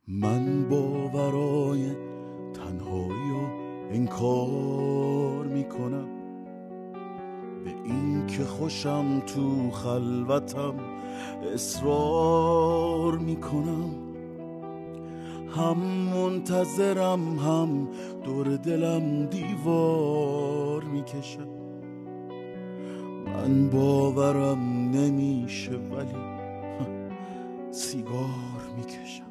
من باورای تنهایی رو انکار میکنم، به این که خوشم تو خلوتم اصرار میکنم. هم منتظرم هم دور دلم دیوار میکشم. من باورم نمیشه ولی سیگار میکشم.